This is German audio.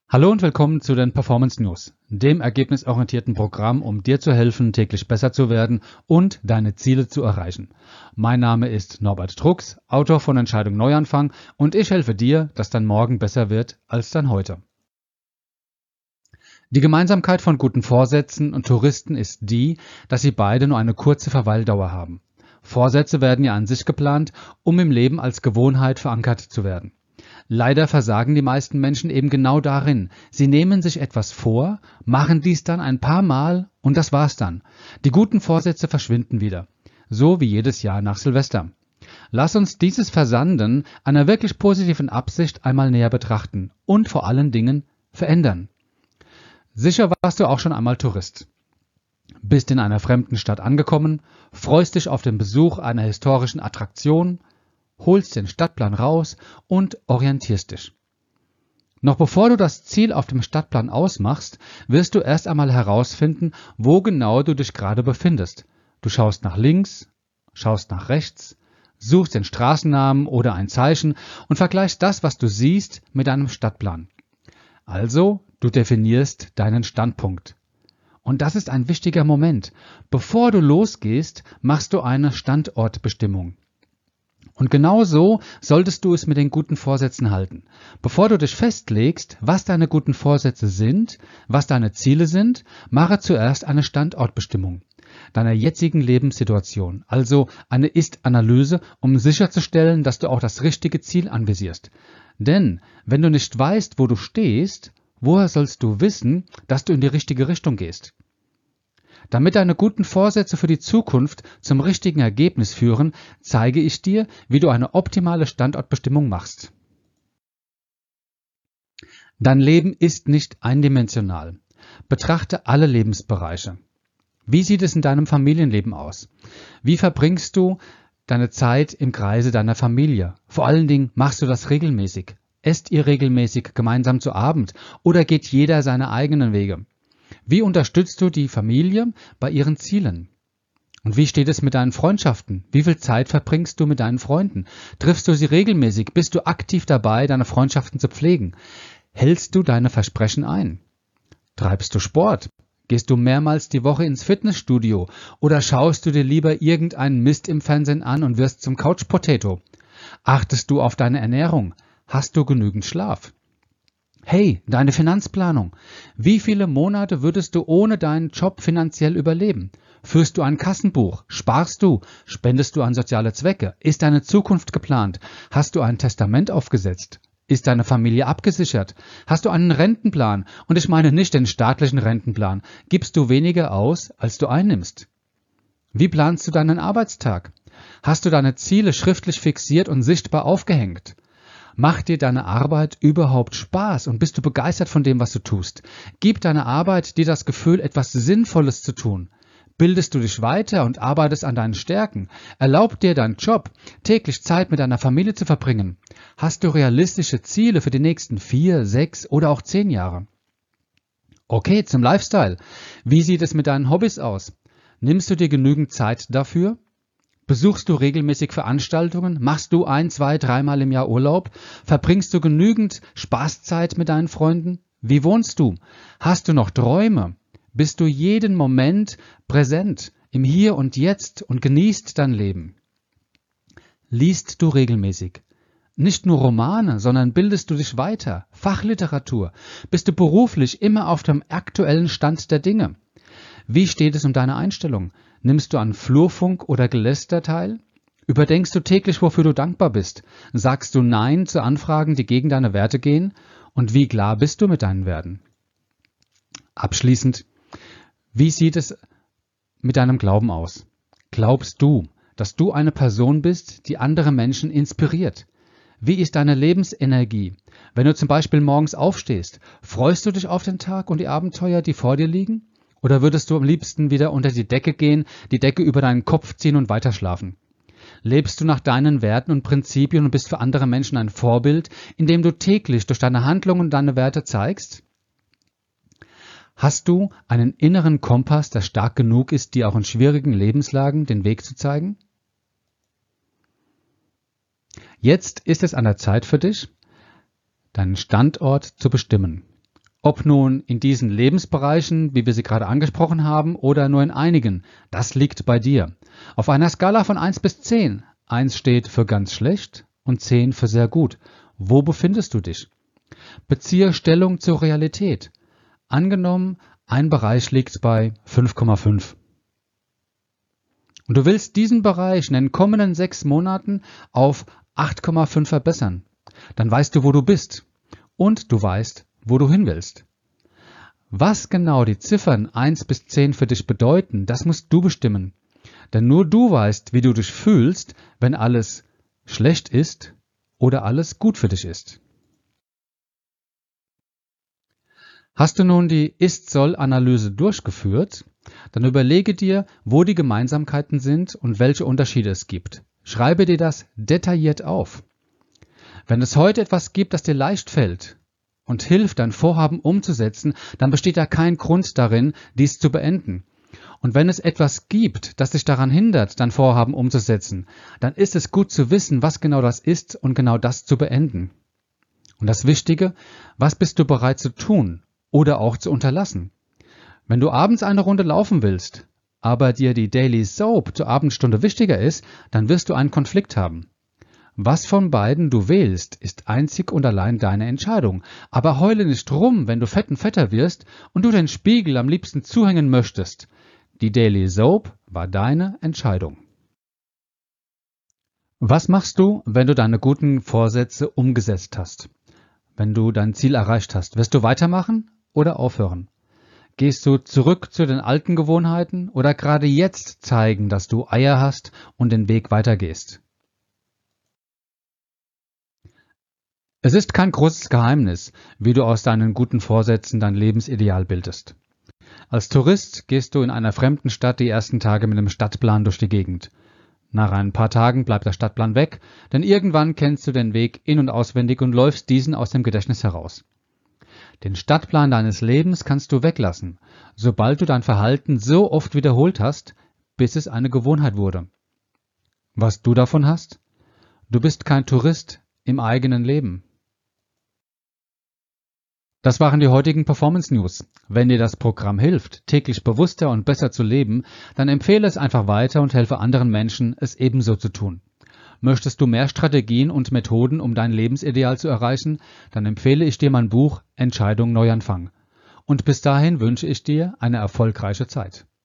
Hallo und willkommen zu den Performance News, dem ergebnisorientierten Programm, um dir zu helfen, täglich besser zu werden und deine Ziele zu erreichen. Mein Name ist Norbert Drucks, Autor von Entscheidung Neuanfang, und ich helfe dir, dass dein Morgen besser wird als dein heute. Die Gemeinsamkeit von guten Vorsätzen und Touristen ist die, dass sie beide nur eine kurze Verweildauer haben. Vorsätze werden ja an sich geplant, um im Leben als Gewohnheit verankert zu werden. Leider versagen die meisten Menschen eben genau darin. Sie nehmen sich etwas vor, machen dies dann ein paar Mal und das war's dann. Die guten Vorsätze verschwinden wieder. So wie jedes Jahr nach Silvester. Lass uns dieses Versanden einer wirklich positiven Absicht einmal näher betrachten und vor allen Dingen verändern. Sicher warst du auch schon einmal Tourist. Bist in einer fremden Stadt angekommen, freust dich auf den Besuch einer historischen Attraktion, holst den Stadtplan raus und orientierst dich. Noch bevor du das Ziel auf dem Stadtplan ausmachst, wirst du erst einmal herausfinden, wo genau du dich gerade befindest. Du schaust nach links, schaust nach rechts, suchst den Straßennamen oder ein Zeichen und vergleichst das, was du siehst, mit deinem Stadtplan. Also, du definierst deinen Standpunkt. Und das ist ein wichtiger Moment. Bevor du losgehst, machst du eine Standortbestimmung. Und genau so solltest du es mit den guten Vorsätzen halten. Bevor du dich festlegst, was deine guten Vorsätze sind, was deine Ziele sind, mache zuerst eine Standortbestimmung deiner jetzigen Lebenssituation, also eine Ist-Analyse, um sicherzustellen, dass du auch das richtige Ziel anvisierst. Denn wenn du nicht weißt, wo du stehst, woher sollst du wissen, dass du in die richtige Richtung gehst? Damit deine guten Vorsätze für die Zukunft zum richtigen Ergebnis führen, zeige ich dir, wie du eine optimale Standortbestimmung machst. Dein Leben ist nicht eindimensional. Betrachte alle Lebensbereiche. Wie sieht es in deinem Familienleben aus? Wie verbringst du deine Zeit im Kreise deiner Familie? Vor allen Dingen, machst du das regelmäßig? Esst ihr regelmäßig gemeinsam zu Abend oder geht jeder seine eigenen Wege? Wie unterstützt du die Familie bei ihren Zielen? Und wie steht es mit deinen Freundschaften? Wie viel Zeit verbringst du mit deinen Freunden? Triffst du sie regelmäßig? Bist du aktiv dabei, deine Freundschaften zu pflegen? Hältst du deine Versprechen ein? Treibst du Sport? Gehst du mehrmals die Woche ins Fitnessstudio? Oder schaust du dir lieber irgendeinen Mist im Fernsehen an und wirst zum Couch Potato? Achtest du auf deine Ernährung? Hast du genügend Schlaf? Hey, deine Finanzplanung. Wie viele Monate würdest du ohne deinen Job finanziell überleben? Führst du ein Kassenbuch? Sparst du? Spendest du an soziale Zwecke? Ist deine Zukunft geplant? Hast du ein Testament aufgesetzt? Ist deine Familie abgesichert? Hast du einen Rentenplan? Und ich meine nicht den staatlichen Rentenplan. Gibst du weniger aus, als du einnimmst? Wie planst du deinen Arbeitstag? Hast du deine Ziele schriftlich fixiert und sichtbar aufgehängt? Macht dir deine Arbeit überhaupt Spaß und bist du begeistert von dem, was du tust? Gibt deine Arbeit dir das Gefühl, etwas Sinnvolles zu tun? Bildest du dich weiter und arbeitest an deinen Stärken? Erlaubt dir dein Job, täglich Zeit mit deiner Familie zu verbringen? Hast du realistische Ziele für die nächsten 4, 6 oder auch 10 Jahre? Okay, zum Lifestyle. Wie sieht es mit deinen Hobbys aus? Nimmst du dir genügend Zeit dafür? Besuchst du regelmäßig Veranstaltungen? Machst du 1, 2, 3 Mal im Jahr Urlaub? Verbringst du genügend Spaßzeit mit deinen Freunden? Wie wohnst du? Hast du noch Träume? Bist du jeden Moment präsent im Hier und Jetzt und genießt dein Leben? Liest du regelmäßig? Nicht nur Romane, sondern bildest du dich weiter? Fachliteratur? Bist du beruflich immer auf dem aktuellen Stand der Dinge? Wie steht es um deine Einstellung? Nimmst du an Flurfunk oder Geläster teil? Überdenkst du täglich, wofür du dankbar bist? Sagst du Nein zu Anfragen, die gegen deine Werte gehen? Und wie klar bist du mit deinen Werten? Abschließend, wie sieht es mit deinem Glauben aus? Glaubst du, dass du eine Person bist, die andere Menschen inspiriert? Wie ist deine Lebensenergie? Wenn du zum Beispiel morgens aufstehst, freust du dich auf den Tag und die Abenteuer, die vor dir liegen? Oder würdest du am liebsten wieder unter die Decke gehen, die Decke über deinen Kopf ziehen und weiterschlafen? Lebst du nach deinen Werten und Prinzipien und bist für andere Menschen ein Vorbild, indem du täglich durch deine Handlungen und deine Werte zeigst? Hast du einen inneren Kompass, der stark genug ist, dir auch in schwierigen Lebenslagen den Weg zu zeigen? Jetzt ist es an der Zeit für dich, deinen Standort zu bestimmen. Ob nun in diesen Lebensbereichen, wie wir sie gerade angesprochen haben, oder nur in einigen, das liegt bei dir. Auf einer Skala von 1 bis 10. 1 steht für ganz schlecht und 10 für sehr gut. Wo befindest du dich? Beziehe Stellung zur Realität. Angenommen, ein Bereich liegt bei 5,5. Und du willst diesen Bereich in den kommenden 6 Monaten auf 8,5 verbessern. Dann weißt du, wo du bist. Und du weißt, wo du hin willst. Was genau die Ziffern 1 bis 10 für dich bedeuten, das musst du bestimmen. Denn nur du weißt, wie du dich fühlst, wenn alles schlecht ist oder alles gut für dich ist. Hast du nun die Ist-Soll-Analyse durchgeführt? Dann überlege dir, wo die Gemeinsamkeiten sind und welche Unterschiede es gibt. Schreibe dir das detailliert auf. Wenn es heute etwas gibt, das dir leicht fällt und hilft, dein Vorhaben umzusetzen, dann besteht da kein Grund darin, dies zu beenden. Und wenn es etwas gibt, das dich daran hindert, dein Vorhaben umzusetzen, dann ist es gut zu wissen, was genau das ist und genau das zu beenden. Und das Wichtige, was bist du bereit zu tun oder auch zu unterlassen? Wenn du abends eine Runde laufen willst, aber dir die Daily Soap zur Abendstunde wichtiger ist, dann wirst du einen Konflikt haben. Was von beiden du wählst, ist einzig und allein deine Entscheidung. Aber heule nicht rum, wenn du fetter wirst und du den Spiegel am liebsten zuhängen möchtest. Die Daily Soap war deine Entscheidung. Was machst du, wenn du deine guten Vorsätze umgesetzt hast? Wenn du dein Ziel erreicht hast, wirst du weitermachen oder aufhören? Gehst du zurück zu den alten Gewohnheiten oder gerade jetzt zeigen, dass du Eier hast und den Weg weitergehst? Es ist kein großes Geheimnis, wie du aus deinen guten Vorsätzen dein Lebensideal bildest. Als Tourist gehst du in einer fremden Stadt die ersten Tage mit einem Stadtplan durch die Gegend. Nach ein paar Tagen bleibt der Stadtplan weg, denn irgendwann kennst du den Weg in- und auswendig und läufst diesen aus dem Gedächtnis heraus. Den Stadtplan deines Lebens kannst du weglassen, sobald du dein Verhalten so oft wiederholt hast, bis es eine Gewohnheit wurde. Was du davon hast? Du bist kein Tourist im eigenen Leben. Das waren die heutigen Performance News. Wenn dir das Programm hilft, täglich bewusster und besser zu leben, dann empfehle es einfach weiter und helfe anderen Menschen, es ebenso zu tun. Möchtest du mehr Strategien und Methoden, um dein Lebensideal zu erreichen, dann empfehle ich dir mein Buch Entscheidung Neuanfang. Und bis dahin wünsche ich dir eine erfolgreiche Zeit.